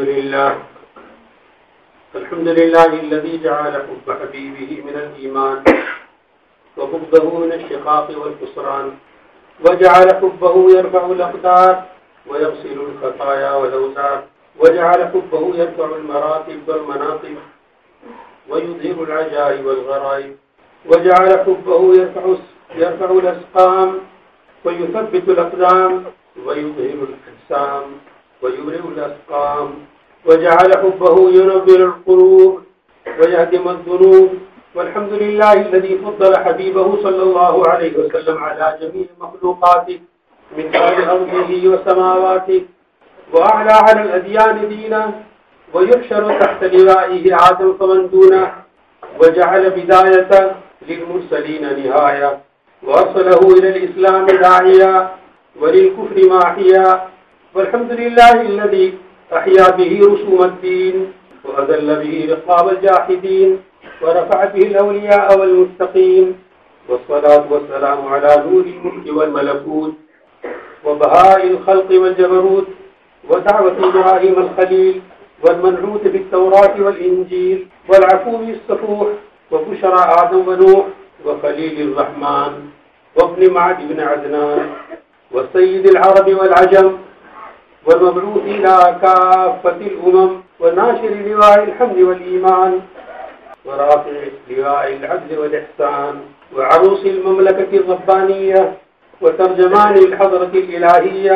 الحمد لله الذي جعل حب حبيبه من الإيمان وبغضه من الشقاق والخسران، وجعل حبه يرفع الأقدار ويغسل الخطايا والأوزار، وجعل حبه يرفع المراتب والمناصب ويظهر العجائب والغرائب، وجعل حبه يرفع الأسقام ويثبت الأقدام ويظهر الأجسام ويبرئ الأسقام، وجعل حبه ينور القلوب ويهدم الذنوب. والحمد لله الذي فضل حبيبه صلى الله عليه وسلم على جميع مخلوقاته من آل أرضه وسماواته، وأعلى على الأديان دينا، ويحشر تحت لوائه آدم فمن دونه، وجعل بداية للمرسلين نهاية، وأرسله إلى الإسلام داعيا وللكفر ماحيا. والحمد لله الذي أحيا به رسوم الدين وأذل به رقاب الجاحدين ورفع به الأولياء والمتقين، والصلاة والسلام على نور الملك والملكوت وبهاء الخلق والجبروت، ودعوة إبراهيم الخليل والمنعوت بالتوراة والإنجيل، والعفو الصفوح، وبشرى آدم ونوح وخليل الرحمن وابن معد بن عدنان وسيد العرب والعجم، والمبعوث إلى كافة الأمم، وناشر لواء الحمد والإيمان، ورافع لواء العدل والإحسان، وعروس المملكة الربانية، وترجمان الحضرة الإلهية،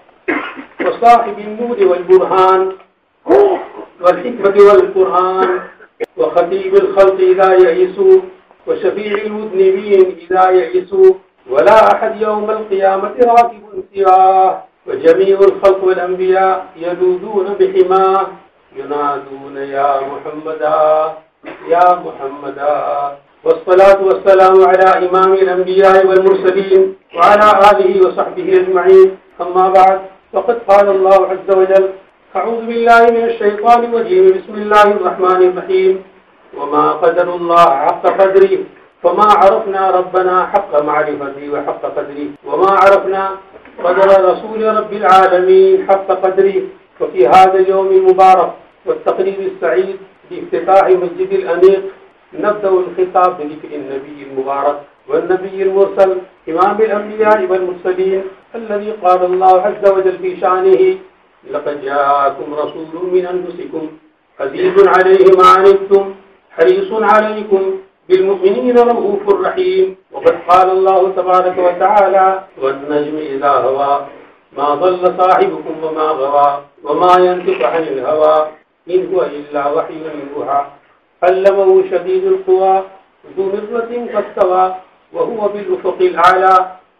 وصاحب النور والبرهان والحكمة والقرآن، وخطيب الخلق إذا يئسوا، وشفيع المذنبين إذا يئسوا، ولا أحد يوم القيامة راكب سواه، وجميع الخلق والأنبياء يلوذون بحماه ينادون يا محمدا يا محمدا. والصلاة والسلام على إمام الأنبياء والمرسلين وعلى آله وصحبه أجمعين. أما بعد، فقد قال الله عز وجل: أعوذ بالله من الشيطان الرجيم، بسم الله الرحمن الرحيم: وما قدر الله حق قدره فما عرفنا ربنا حق معرفته وحق قدره وما عرفنا قدر رسول رب العالمين حق قدره. وفي هذا اليوم المبارك والتقريب السعيد بافتتاح مسجد الأنيق نبدأ الخطاب بذكر النبي المبارك والنبي المرسل إمام الأنبياء والمرسلين، الذي قال الله عز وجل في شأنه: لقد جاءكم رسول من أنفسكم عزيز عليه ما عنتم حريص عليكم بالمؤمنين رؤوف رحيم. وقد قال الله تبارك وتعالى: والنجم إذا هوى ما ضل صاحبكم وما غوى وما ينطق عن الهوى إن هو إلا وحي يوحى علمه شديد القوى ذو مرة فاستوى وهو بالأفق الأعلى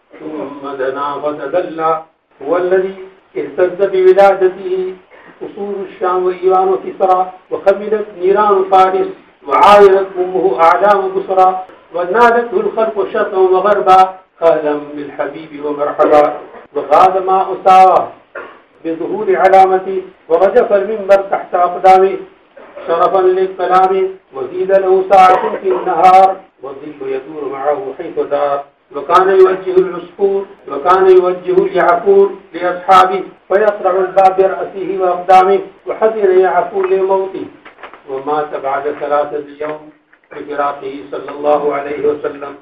ثم دنا فتدلى. هو الذي اهتز بولادته قصور الشام وإيران وكسرى، وخمدت نيران فارس، وعايرت أمه أعلام بصرى، ونادته الخلق شرقا وغربا أهلا بالحبيب ومرحبا. وغاد ماء ساوى بظهور علامته، ورجف المنبر تحت أقدامه شرفا للكلام، وزيد له ساعة في النهار، والظل يدور معه حيث دار. وكان يوجه العصفور وكان يوجه اليعفور لأصحابه، فيقرع الباب برأسه وأقدامه، وحزن يعفور لموته، ومات بعد 3 يوم بفراقه صلى الله عليه وسلم.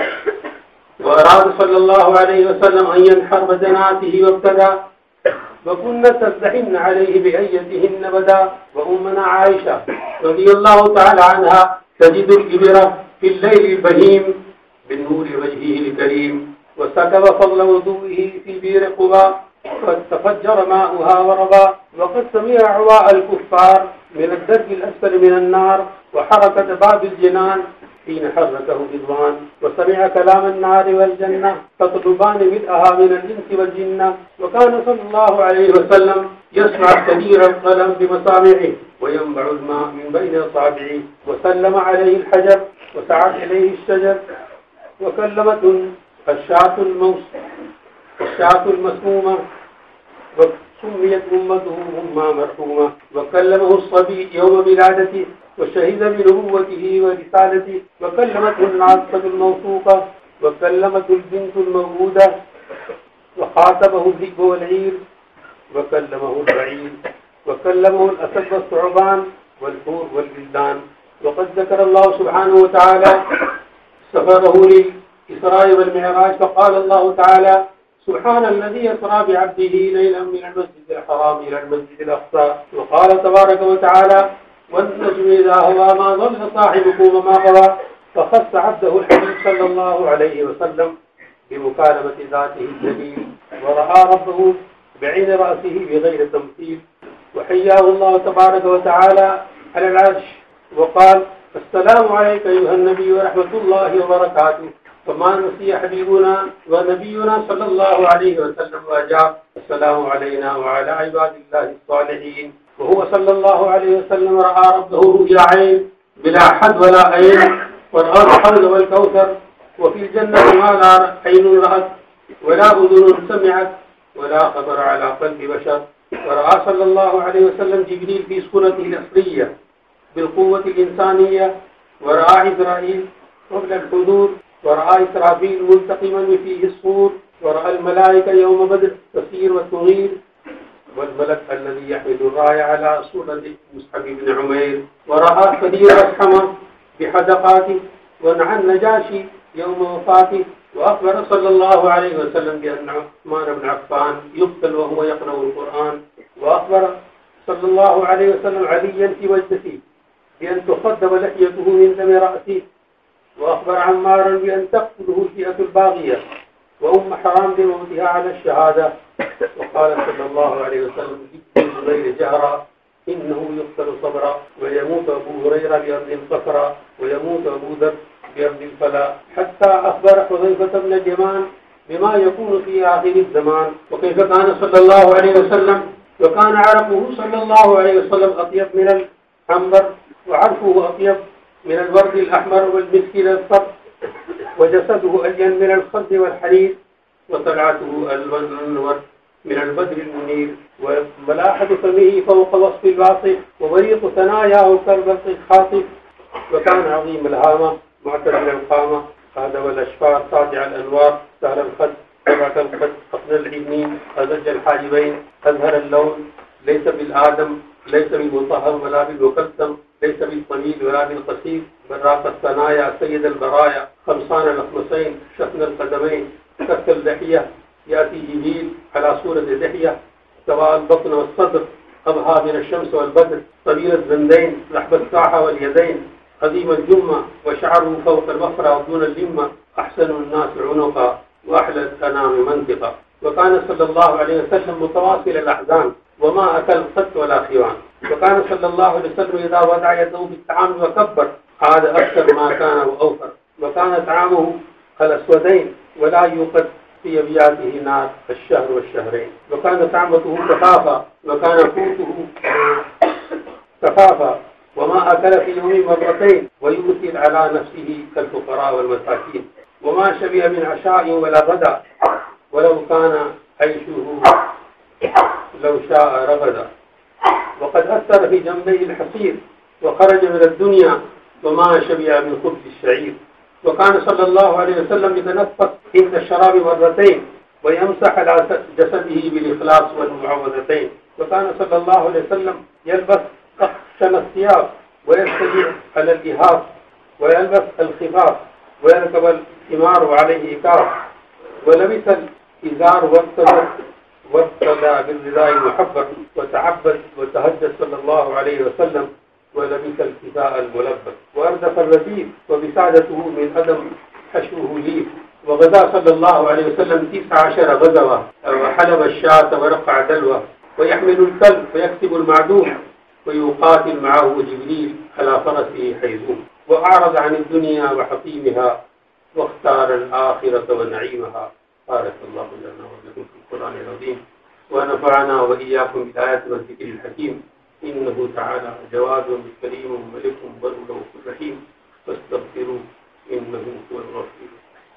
وأراد صلى الله عليه وسلم أن ينحر بدناته وابتدى، وكن تزدحمن عليه بأيتهن بدا. وأمنا عائشة رضي الله تعالى عنها تجد الإبرة في الليل البهيم بالنور وجهه الكريم، وسكب فضل وضوئه في بير قبى فتفجر ماؤها وربا. وقد سمع عواء الكفار من الدرك الأسفل من النار، وحركة باب الجنان حين حركه رضوان، وسمع كلام النار والجنة تطلبان ملئها من الإنس والجنة. وكان صلى الله عليه وسلم يسمع كثير القلم بمسامعه، وينبع الماء من بين أصابعه، وسلم عليه الحجر، وسعت إليه الشجر، وكلمته الشاة المسمومة، وسميت أمته أمة مرحومة. وكلمه الصبي يوم ولادته، وشهد بنبوته ورسالته. وكلمته الناطقة الموثوقة، وكلمته البنت الموعودة، وخاطبه الذئب والعير، وكلمه البعير، وكلمه الأسد والثعبان والحور والبلدان. وقد ذكر الله سبحانه وتعالى سفره للإسراء والمعراج، فقال الله تعالى: سبحان الذي أسرى بعبده ليلا من المسجد الحرام إلى المسجد الأقصى. وقال تبارك وتعالى: والنجم إذا هوى ما ضل صاحبكم وما غوى. فخص عبده الحبيب صلى الله عليه وسلم بمكالمة ذاته الجليل، ورأى ربه بعين رأسه بغير تمثيل، وحياه الله تبارك وتعالى على العرش وقال: السلام عليك أيها النبي ورحمة الله وبركاته. فما نسي حبيبنا ونبينا صلى الله عليه وسلم وأجاب: السلام علينا وعلى عباد الله الصالحين. وهو صلى الله عليه وسلم رأى ربه رؤيا عين بلا حد ولا عين، ورأى الحوض والكوثر، وفي الجنة ما لا عين رأت ولا أذن سمعت ولا خطر على قلب بشر. ورأى صلى الله عليه وسلم جبريل في صورته الأصلية بالقوة الإنسانية، ورأى عزرائيل قبل الحضور، ورأى إسرافيل ملتقما فيه الصور، ورأى الملائكة يوم بدر تسير وتغير، والملك الذي يحمل الراية على صورة مصعب بن عمير، ورأى كثير أسحمه بحدقاته، ونعى النجاشي يوم وفاته. وأخبر صلى الله عليه وسلم بأن عثمان بن عفان يقتل وهو يقرأ القرآن. وأخبر صلى الله عليه وسلم عليا في وجهه بأن تخضب لحيته من دم رأسه. وأخبر عمارا بأن تقتله الفئة الباغية، وأم حرام بموتها على الشهادة. وقال صلى الله عليه وسلم للزبير جهرا: إنه يقتل صبرا، ويموت أبو هريرة بأرض صفراء، ويموت أبو ذر بأرض الفلاة. حتى أخبر حذيفة بن اليمان بما يكون في آخر الزمان، وكيف كان صلى الله عليه وسلم، وكان عرقه صلى الله عليه وسلم أطيب من العنبر، وعرفه أطيب من الورد الأحمر والمسك الأصفر، وجسده ألين من الخد والحرير، وطلعته الأنور من البدر المنير، وملاحة فمه فوق وصف الواصف، وبريق ثناياه كالبرق الخاطف. وكان عظيم الهامة معتدل القامة، هذا والأشفار ساطع الأنوار، سهل الخد سبعة الخد أقنى العينين، أزج الحاجبين، أزهر اللون، ليس بالآدم، ليس بالمطهر ولا بالمكتم، ليس بالطويل ولا بالقصير، براق الثنايا سيد البرايا، خمسان الأخمسين، شفن القدمين، كف اللحية، يأتي جبريل على صورة لحية، سواء البطن والصدر، أبهى من الشمس والبدر، طويل الزندين، لحب الساحة واليدين، عظيم الجمة، وشعره فوق المفرع ودون اللمة، أحسن الناس عنقا وأحلى الأنام منطقا. وكان صلى الله عليه وسلم متواصل الأحزان، وما أكل قط ولا خوان. وكان صلى الله عليه وسلم إذا وضع يده في الطعام وكبر عاد أكثر ما كان وأوفر. وكان طعامه الأسودين ولا يوقد في أبياته نار الشهر والشهرين. وكان طعمته كفافا، وكان قوته كفافا، وما أكل في يوم مرتين، ويؤثر على نفسه كالفقراء والمساكين. وما شبع من عشاء ولا غدا، ولو كان عيشه لو شاء رغدا. وقد أثر في جنبي الحصير، وخرج من الدنيا وما شبع من خبز الشعير. وكان صلى الله عليه وسلم يتنفس عند الشراب مرتين، ويمسح على جسده بالإخلاص والمعوذتين. وكان صلى الله عليه وسلم يلبس أخشن الثياب، ويستجيع على الإهاب، ويلبس الخفاف، ويركب الحمار وعليه إكاف، ولبس الإزار وابتدى بالرداء المحبر، وتعبد وتهجد صلى الله عليه وسلم، ولبس الكساء الملبس، وأردف الرديف، وبسادته من أدم حشوه ليف. وغدا صلى الله عليه وسلم 19 غزوة، وحلب الشاة ورقع دلوه، ويحمل الكلب ويكسب المعدوم، ويقاتل معه جبريل على فرسه حيزوم. وأعرض عن الدنيا وحطيمها، واختار الآخرة ونعيمها. بارك الله لنا ولكم في القرآن العظيم، ونفعنا وإياكم بالآيات والذكر الحكيم. إنه تعالى جواد كريم ملك بر رؤوف رحيم، فاستغفروه إنه هو الغفور.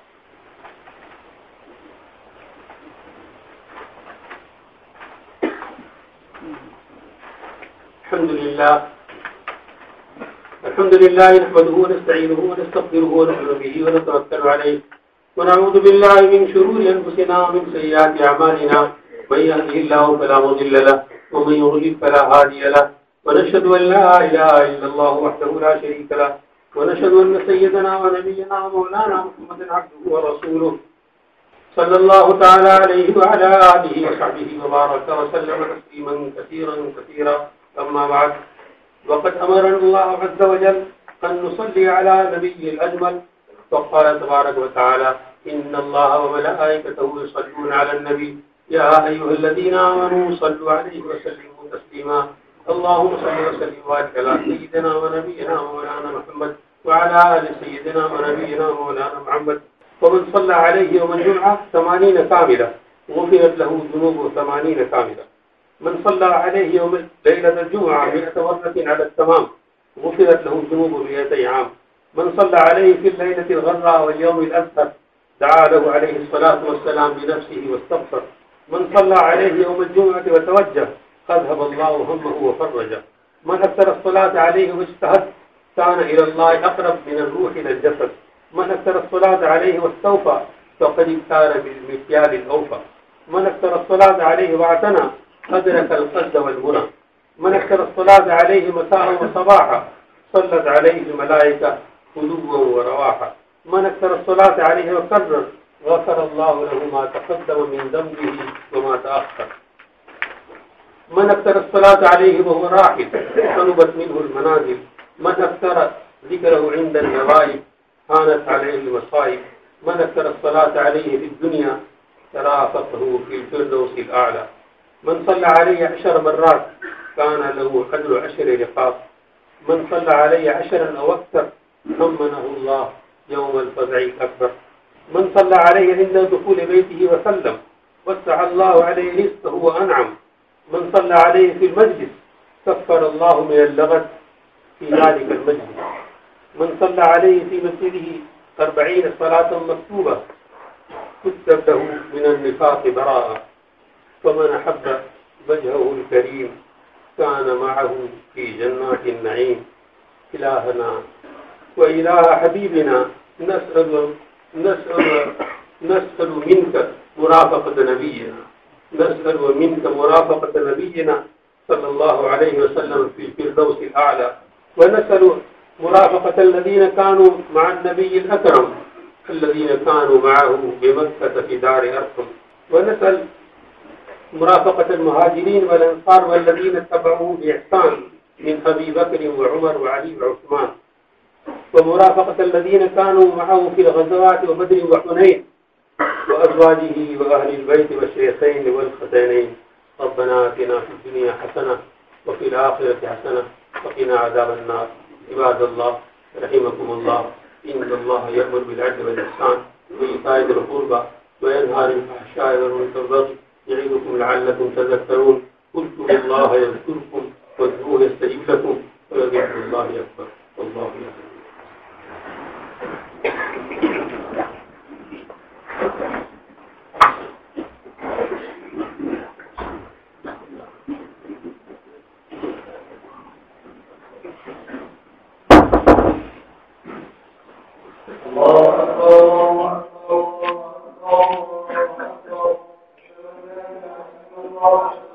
الحمد لله نحمده ونستعينه ونستغفره ونؤمن به ونتوكل عليه، ونعوذ بالله من شرور أنفسنا ومن سيئات أعمالنا. من يهده الله فلا مضل له ومن يضلل فلا هادي له ونشهد أن لا إله إلا الله وحده لا شريك له ونشهد أن سيدنا ونبينا ومولانا محمدا عبده ورسوله صلى الله تعالى عليه وعلى آله وصحبه وبارك وسلم تسليما كثيرا أما بعد وقد أمرنا الله عز وجل أن نصلي على نبي الأجمل وقال تبارك وتعالى إن الله وملائكته يصلون على النبي يا أيها الذين آمنوا صلوا عليه وسلموا تسليما اللهم صل وسلم وبارك على سيدنا ونبينا ومولانا محمد وعلى آل سيدنا ونبينا ومولانا محمد ومن صلى عليه يوم الجمعة 80 كاملة غفرت له ذنوبه 80 كاملة من صلى عليه يوم ليلة الجمعة 100 مرة على التمام غفرت له ذنوبه 200 عام من صلى عليه في الليلة الغراء واليوم الأبتر دعا له عليه الصلاة والسلام بنفسه واستغفر من صلى عليه يوم الجمعة وتوجه أذهب الله همه وفرجه من أكثر الصلاة عليه واجتهد كان إلى الله أقرب من الروح إلى الجسد من أكثر الصلاة عليه واستوفى فقد اختار بالمكيال الأوفى من أكثر الصلاة عليه واعتنى أدرك القصد والمنى من أكثر الصلاة عليه مساء وصباحا صلت عليه الملائكة غدوا ورواحا من أكثر الصلاة عليه وكرر غفر الله له ما تقدم من ذنبه وما تأخر من أكثر الصلاة عليه وهو راحل صنبت منه المنازل من أكثر ذكره عند النوائب هانت عليه المصائب من أكثر الصلاة عليه في الدنيا ترافقه في الفردوس الأعلى من صلى عليه 10 مرات كان له قدر 10 رقاب من صلى عليه 10 أو أكثر أمنه الله يوم الفزع الأكبر من صلى عليه عند دخول بيته وسلم وسع الله عليه رزقه وأنعم من صلى عليه في المجلس كفر الله من اللغط في ذلك المجلس من صلى عليه في مسجده 40 صلاة مكتوبة كتب له من النفاق براءة ومن أحب وجهه الكريم كان معه في جنات النعيم إلهنا وإله حبيبنا نسأل منك مرافقة نبينا نسأل منك مرافقة نبينا صلى الله عليه وسلم في الفردوس الأعلى ونسأل مرافقة الذين كانوا مع النبي الأكرم الذين كانوا معه بمكة في دار أرقم ونسأل مرافقة المهاجرين والأنصار والذين اتبعوه بإحسان من أبي بكر وعمر وعلي وعثمان ومرافقة الذين كانوا معه في الغزوات وبدر وحنين وأزواجه وأهل البيت والشيخين والختانين ربنا آتنا في الدنيا حسنة وفي الآخرة حسنة وقنا عذاب النار عباد الله رحمكم الله إن الله يأمر بالعدل والإحسان وإيتاء ذي القربى وينهى عن الفحشاء والمنكر والبغي يعظكم لعلكم تذكرون اذكروا الله يذكركم وادعوه يستجب لكم ولذكر الله أكبر والله يعلم. الله